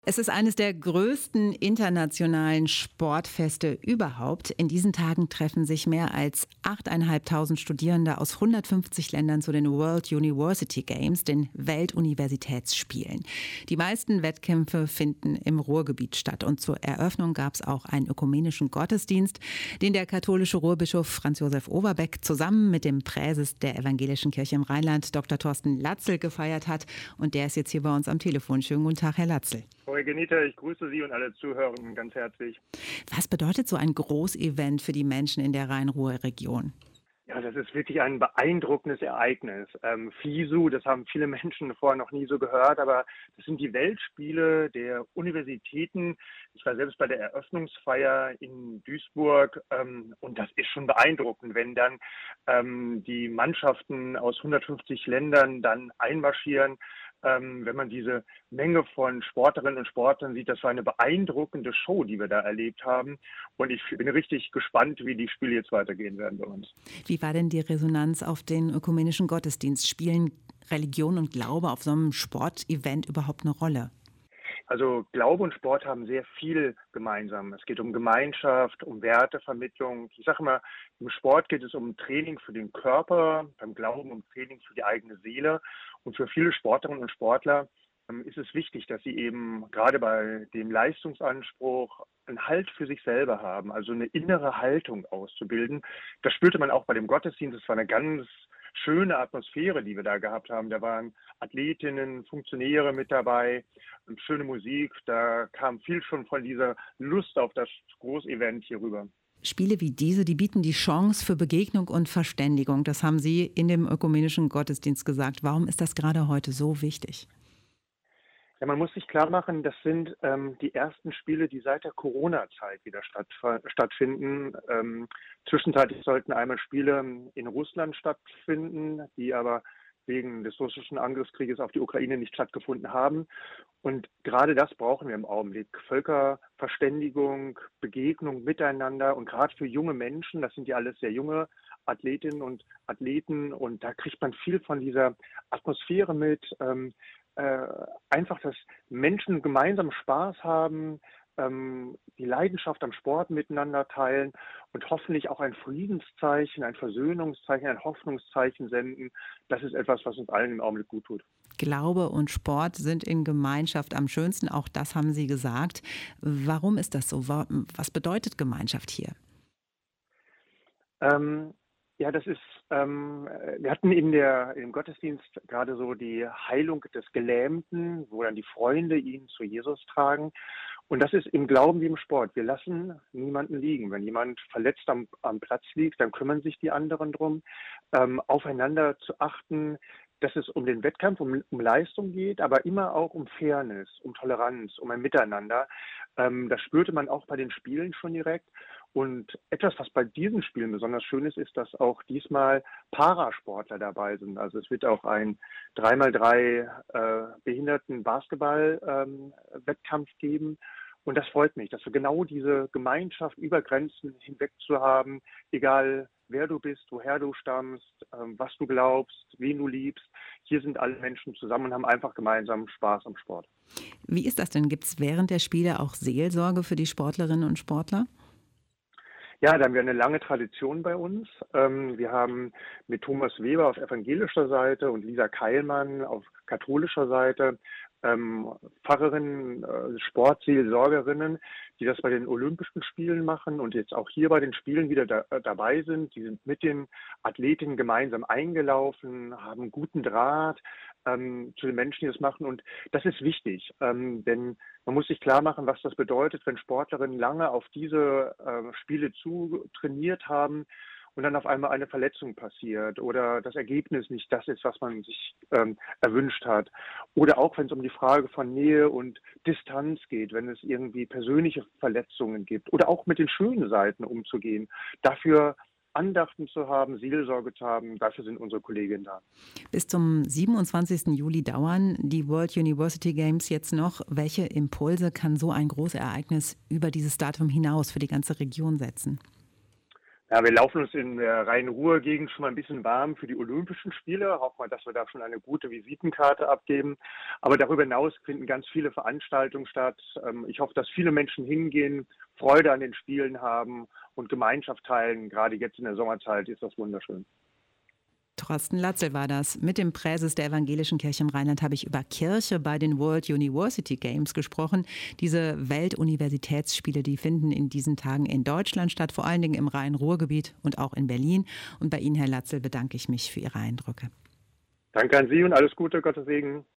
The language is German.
Es ist eines der größten internationalen Sportfeste überhaupt. In diesen Tagen treffen sich mehr als 8.500 Studierende aus 150 Ländern zu den World University Games, den Weltuniversitätsspielen. Die meisten Wettkämpfe finden im Ruhrgebiet statt. Und zur Eröffnung gab es auch einen ökumenischen Gottesdienst, den der katholische Ruhrbischof Franz Josef Overbeck zusammen mit dem Präses der Evangelischen Kirche im Rheinland, Dr. Thorsten Latzel, gefeiert hat. Und der ist jetzt hier bei uns am Telefon. Schönen guten Tag, Herr Latzel. Frau Genita, ich grüße Sie und alle Zuhörenden ganz herzlich. Was bedeutet so ein Großevent für die Menschen in der Rhein-Ruhr-Region? Ja, das ist wirklich ein beeindruckendes Ereignis. FISU, das haben viele Menschen vorher noch nie so gehört, aber das sind die Weltspiele der Universitäten. Ich war selbst bei der Eröffnungsfeier in Duisburg und das ist schon beeindruckend, wenn dann die Mannschaften aus 150 Ländern dann einmarschieren. Wenn man diese Menge von Sportlerinnen und Sportlern sieht, das war eine beeindruckende Show, die wir da erlebt haben. Und ich bin richtig gespannt, wie die Spiele jetzt weitergehen werden bei uns. Wie war denn die Resonanz auf den ökumenischen Gottesdienst? Spielen Religion und Glaube auf so einem Sportevent überhaupt eine Rolle? Also Glaube und Sport haben sehr viel gemeinsam. Es geht um Gemeinschaft, um Wertevermittlung. Ich sage immer, im Sport geht es um Training für den Körper, beim Glauben um Training für die eigene Seele. Und für viele Sportlerinnen und Sportler ist es wichtig, dass sie eben gerade bei dem Leistungsanspruch einen Halt für sich selber haben, also eine innere Haltung auszubilden. Das spürte man auch bei dem Gottesdienst. Es war eine ganz schöne Atmosphäre, die wir da gehabt haben. Da waren Athletinnen, Funktionäre mit dabei, schöne Musik. Da kam viel schon von dieser Lust auf das Großevent hier rüber. Spiele wie diese, die bieten die Chance für Begegnung und Verständigung. Das haben Sie in dem ökumenischen Gottesdienst gesagt. Warum ist das gerade heute so wichtig? Ja, man muss sich klar machen, das sind die ersten Spiele, die seit der Corona-Zeit wieder stattfinden. Zwischenzeitlich sollten einmal Spiele in Russland stattfinden, die aber wegen des russischen Angriffskrieges auf die Ukraine nicht stattgefunden haben. Und gerade das brauchen wir im Augenblick. Völkerverständigung, Begegnung miteinander und gerade für junge Menschen, das sind ja alles sehr junge Athletinnen und Athleten und da kriegt man viel von dieser Atmosphäre mit. Einfach, dass Menschen gemeinsam Spaß haben, die Leidenschaft am Sport miteinander teilen und hoffentlich auch ein Friedenszeichen, ein Versöhnungszeichen, ein Hoffnungszeichen senden. Das ist etwas, was uns allen im Augenblick gut tut. Glaube und Sport sind in Gemeinschaft am schönsten, auch das haben Sie gesagt. Warum ist das so? Was bedeutet Gemeinschaft hier? Ja, das ist, wir hatten im Gottesdienst gerade so die Heilung des Gelähmten, wo dann die Freunde ihn zu Jesus tragen. Und das ist im Glauben wie im Sport. Wir lassen niemanden liegen. Wenn jemand verletzt am Platz liegt, dann kümmern sich die anderen drum, aufeinander zu achten, dass es um den Wettkampf, um Leistung geht, aber immer auch um Fairness, um Toleranz, um ein Miteinander. Das spürte man auch bei den Spielen schon direkt. Und etwas, was bei diesen Spielen besonders schön ist, ist, dass auch diesmal Parasportler dabei sind. Also es wird auch ein 3x3 behinderten Basketball-Wettkampf geben. Und das freut mich, dass wir genau diese Gemeinschaft über Grenzen hinweg zu haben, egal wer du bist, woher du stammst, was du glaubst, wen du liebst. Hier sind alle Menschen zusammen und haben einfach gemeinsam Spaß am Sport. Wie ist das denn? Gibt es während der Spiele auch Seelsorge für die Sportlerinnen und Sportler? Ja, da haben wir eine lange Tradition bei uns. Wir haben mit Thomas Weber auf evangelischer Seite und Lisa Keilmann auf katholischer Seite Pfarrerinnen, Sportseelsorgerinnen, die das bei den Olympischen Spielen machen und jetzt auch hier bei den Spielen wieder dabei sind. Die sind mit den Athletinnen gemeinsam eingelaufen, haben guten Draht zu den Menschen, die das machen. Und das ist wichtig, denn man muss sich klar machen, was das bedeutet, wenn Sportlerinnen lange auf diese Spiele zu trainiert haben und dann auf einmal eine Verletzung passiert oder das Ergebnis nicht das ist, was man sich erwünscht hat. Oder auch, wenn es um die Frage von Nähe und Distanz geht, wenn es irgendwie persönliche Verletzungen gibt oder auch mit den schönen Seiten umzugehen. Dafür Andachten zu haben, Seelsorge zu haben, dafür sind unsere Kolleginnen da. Bis zum 27. Juli dauern die World University Games jetzt noch. Welche Impulse kann so ein Großereignis über dieses Datum hinaus für die ganze Region setzen? Ja, wir laufen uns in der Rhein-Ruhr-Gegend schon mal ein bisschen warm für die Olympischen Spiele. Hoffen wir, dass wir da schon eine gute Visitenkarte abgeben. Aber darüber hinaus finden ganz viele Veranstaltungen statt. Ich hoffe, dass viele Menschen hingehen, Freude an den Spielen haben und Gemeinschaft teilen. Gerade jetzt in der Sommerzeit ist das wunderschön. Thorsten Latzel war das. Mit dem Präses der Evangelischen Kirche im Rheinland habe ich über Kirche bei den World University Games gesprochen. Diese Weltuniversitätsspiele, die finden in diesen Tagen in Deutschland statt, vor allen Dingen im Rhein-Ruhr-Gebiet und auch in Berlin. Und bei Ihnen, Herr Latzel, bedanke ich mich für Ihre Eindrücke. Danke an Sie und alles Gute, Gottes Segen.